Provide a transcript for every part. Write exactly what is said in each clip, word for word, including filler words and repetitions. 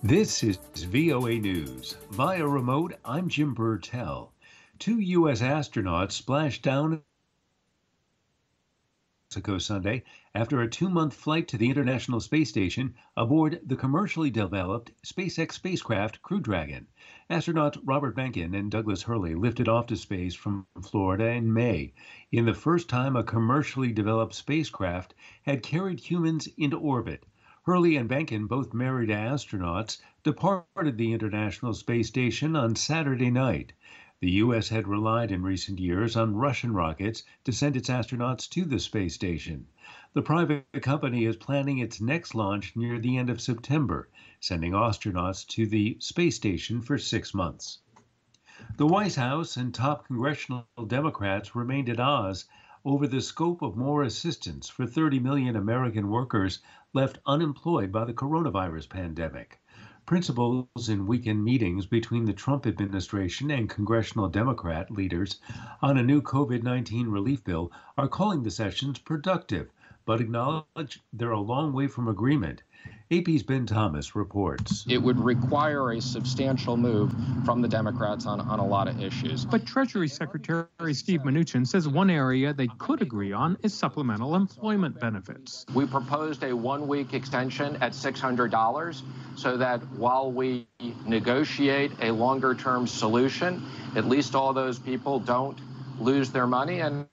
This is V O A News. Via remote, I'm Jim Burtell. Two U S astronauts splashed down in Mexico Sunday after a two-month flight to the International Space Station aboard the commercially developed SpaceX spacecraft Crew Dragon. Astronauts Robert Behnken and Douglas Hurley lifted off to space from Florida in May, in the first time a commercially developed spacecraft had carried humans into orbit. Hurley and Behnken, both married astronauts, departed the International Space Station on Saturday night. The U S had relied in recent years on Russian rockets to send its astronauts to the space station. The private company is planning its next launch near the end of September, sending astronauts to the space station for six months. The White House and top congressional Democrats remained at odds over the scope of more assistance for thirty million American workers left unemployed by the coronavirus pandemic. Principals in weekend meetings between the Trump administration and congressional Democrat leaders on a new COVID nineteen relief bill are calling the sessions productive, but acknowledge they're a long way from agreement. A P's Ben Thomas reports. It would require a substantial move from the Democrats on, on a lot of issues. But Treasury Secretary Steve Mnuchin says one area they could agree on is supplemental employment benefits. We proposed a one-week extension at six hundred dollars so that while we negotiate a longer-term solution, at least all those people don't lose their money. And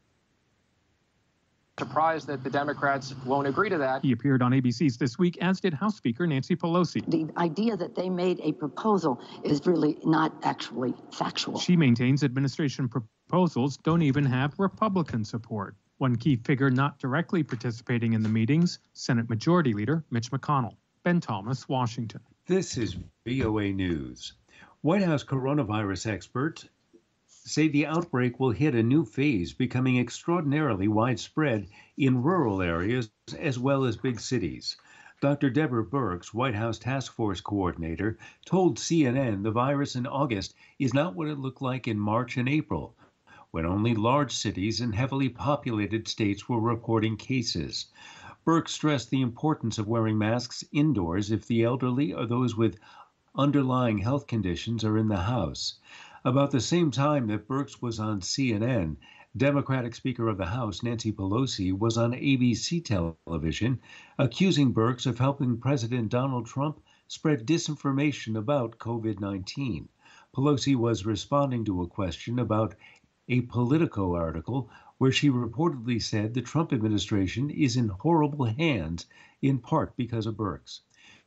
surprised that the Democrats won't agree to that. He appeared on A B C's This Week, as did House Speaker Nancy Pelosi. The idea that they made a proposal is really not actually factual. She maintains administration proposals don't even have Republican support. One key figure not directly participating in the meetings, Senate Majority Leader Mitch McConnell. Ben Thomas, Washington. This is V O A News. White House coronavirus experts say the outbreak will hit a new phase, becoming extraordinarily widespread in rural areas as well as big cities. Doctor Deborah Birx, White House Task Force Coordinator, told C N N the virus in August is not what it looked like in March and April, when only large cities and heavily populated states were reporting cases. Birx stressed the importance of wearing masks indoors if the elderly or those with underlying health conditions are in the house. About the same time that Birx was on C N N, Democratic Speaker of the House Nancy Pelosi was on A B C television, accusing Birx of helping President Donald Trump spread disinformation about COVID nineteen. Pelosi was responding to a question about a Politico article where she reportedly said the Trump administration is in horrible hands, in part because of Birx.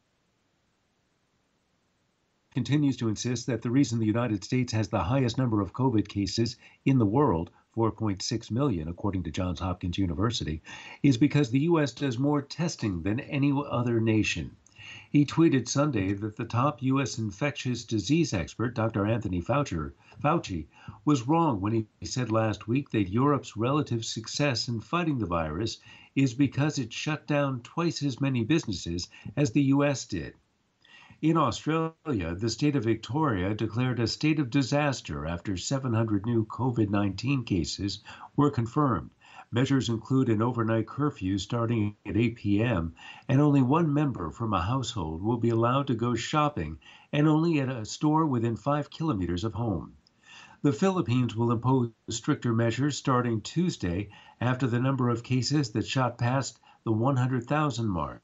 Continues to insist that the reason the United States has the highest number of COVID cases in the world, four point six million, according to Johns Hopkins University, is because the U S does more testing than any other nation. He tweeted Sunday that the top U S infectious disease expert, Doctor Anthony Fauci, Fauci, was wrong when he said last week that Europe's relative success in fighting the virus is because it shut down twice as many businesses as the U S did. In Australia, the state of Victoria declared a state of disaster after seven hundred new COVID nineteen cases were confirmed. Measures include an overnight curfew starting at eight p.m., and only one member from a household will be allowed to go shopping, and only at a store within five kilometers of home. The Philippines will impose stricter measures starting Tuesday after the number of cases that shot past the one hundred thousand mark.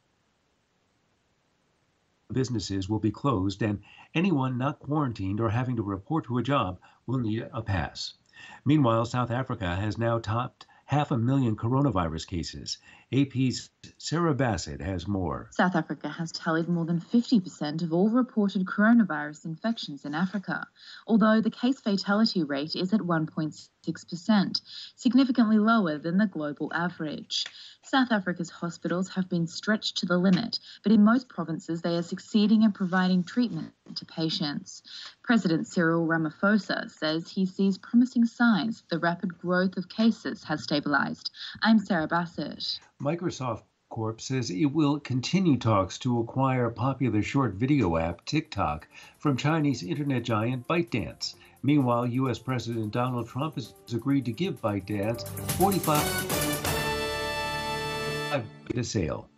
Businesses will be closed, and anyone not quarantined or having to report to a job will need a pass. Meanwhile, South Africa has now topped half a million coronavirus cases. A P's Sarah Bassett has more. South Africa has tallied more than fifty percent of all reported coronavirus infections in Africa, although the case fatality rate is at one point six percent, significantly lower than the global average. South Africa's hospitals have been stretched to the limit, but in most provinces they are succeeding in providing treatment to patients. President Cyril Ramaphosa says he sees promising signs the rapid growth of cases has stabilized. I'm Sarah Bassett. Microsoft Corp says it will continue talks to acquire popular short video app TikTok from Chinese internet giant ByteDance. Meanwhile, U S President Donald Trump has agreed to give ByteDance forty-five to sale.